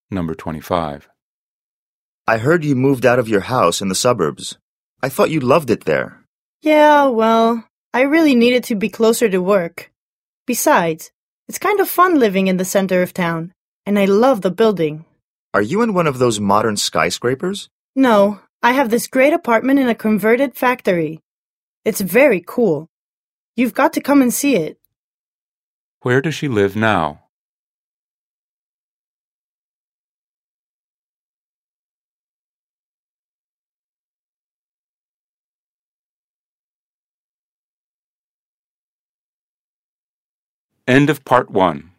Number 25. I heard you moved out of your house in the suburbs. I thought you loved it there. Yeah, well, I really needed to be closer to work. Besides, it's kind of fun living in the center of town, and I love the building. Are you in one of those modern skyscrapers? No, I have this great apartment in a converted factory. It's very cool. You've got to come and see it. Where does she live now? End of Part 1.